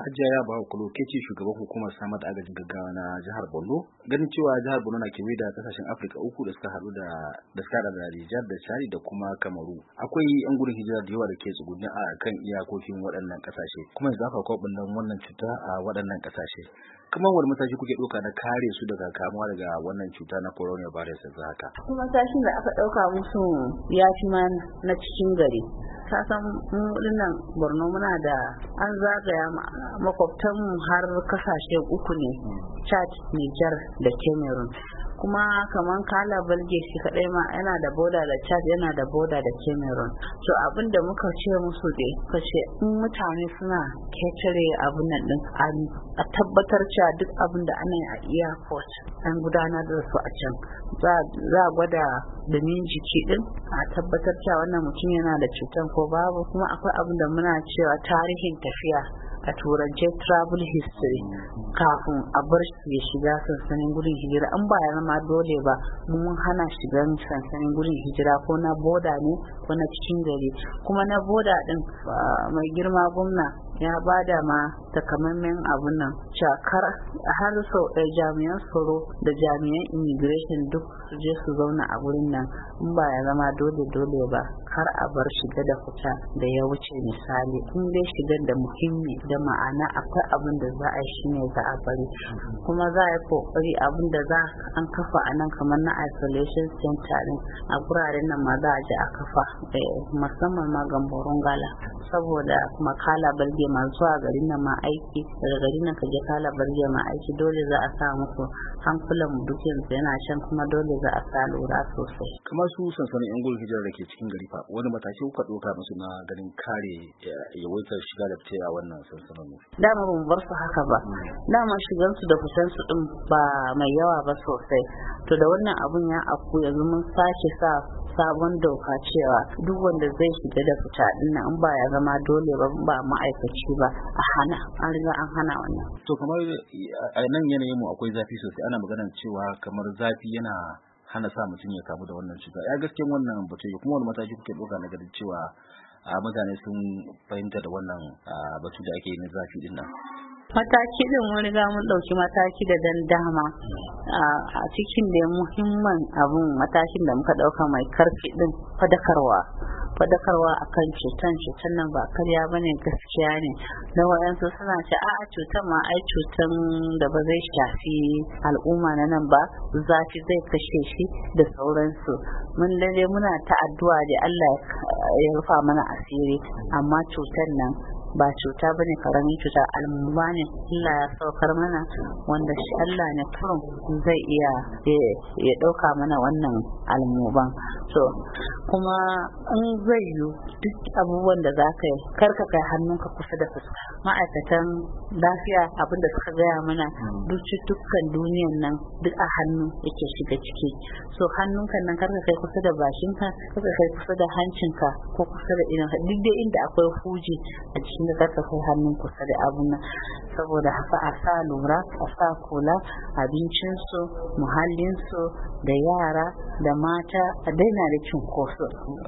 Hajiya Yabawa Kulo ke ce shugaban hukumar samar da agajin gaggawa na jihar Borno. Ganin cewa jihar Borno na kewaye da kasashen Afirka uku da suka haɗu da Nijar da Chad da kuma Kamaru. Akwai 'yan gudun hijira da yawa da ke tsugunni a kan iyakokin waɗannan ƙasashe. Kuma yanzu haka akwai ɓullan wannan cuta a waɗannan ƙasashe. Kuma wani mataki kuke ɗauka na kare su daga kamuwa daga wannan cuta na coronavirus yanzu haka? Matakin da aka ɗauka musu ya fi ma na cikin gari. Ka san mu dinnan Borno muna da an zagaya makwabtanmu har kasashe uku ne, Chad, Nijar da Cameroon. Kuma kaman Kala Balge shi kadai ma yana da boda da Chad, yana da boda da Cameroon. To abin da muka ce musu dai kace in mutane suna ketare abin nan din a tabbatar cewa duk abin da ana yi a airport an gudanar da su a can. Za a gwada domin jiki din a tabbatar cewa wannan mutum yana da cutan ko babu. Kuma akwai abin da muna cewa tarihin tafiya a turance travel history kafin a bar shi ya shiga sansanin gudun hijira. An ba ya zama dole ba mun hana shigan sansanin gudun hijira ko na boda ne ko na cikin gari. Kuma na boda din mai girma gwamna ya bada ma takamaiman abun nan cakar har sau jami'an tsaro da jami'an immigration duk su je su zauna a wurin nan in ba ya zama dole ba kar a bar shiga da fita da ya wuce misali in dai shigar da muhimmi da ma'ana akwai abin da za a yi shine za a bari. Kuma za a yi kokari abin da za an kafa a nan kamar na isolation center din a guraren nan ma za a je a kafa musamman ma Gamborun Gala saboda kuma Kala Balge ma zuwa garin nan ma aiki daga garin nan kaje Kala Balge ma aiki dole za a sa musu hankulan mu duk yanzu yana shan kuma dole za a sa lura sosai. Kamar su sansanin yan gudun hijira da ke cikin gari fa wani mataki kuka ɗauka musu na ganin kare yawaitar shiga da fita a wannan sansanin? Dama ba mu bar su haka ba. Dama shigan su da fitan su din ba mai yawa ba sosai. To da wannan abun ya afku yanzu mun sake sa sabon doka cewa duk wanda zai shiga da fita din nan ba ya zama dole ba ma'aikaci ba a hana, an riga an hana wannan. To kamar a nan yanayin mu akwai zafi sosai, ana maganar cewa kamar zafi yana hana sa mutum ya kamu da wannan cuta. Ya gaskiyan wannan batu kuma wani mataki kuke ɗauka na ganin cewa mutane sun fahimta da wannan batu da ake yi na zafi din nan? Mataki din mun riga mun ɗauki mataki da dama a cikin da muhimman abun matakin da muka ɗauka mai karfi din fadakarwa akan cutan nan ba karya bane gaskiya ne. Da wayansu suna ce a'a cutan ma ai cutan da ba zai shafi al'umma na nan ba, zafi zai kashe shi da sauransu. Mun dai muna ta addu'a da Allah ya rufa mana asiri, amma cutan nan ba cuta bane karamin cuta, al'umma ne Allah ya saukar mana wanda shi Allah ne kurum zai iya ya dauka mana wannan al'umman. So kuma in zai yi duk abubuwan da za ka yi karka kai hannunka kusa da fuska. Ma'aikatan lafiya abin da suka gaya mana duk cututtukan duniyan nan duk a hannu yake shiga ciki. So hannunka nan karka kai kusa da bashinka, karka kai kusa da hancinka ko kusa da idonka, duk dai inda akwai huji a cikin da karka kai hannun kusa da abun nan. Saboda haka a sa lura, a sa kula abincinsu, muhallinsu da yara da mata a daina da cunkoso.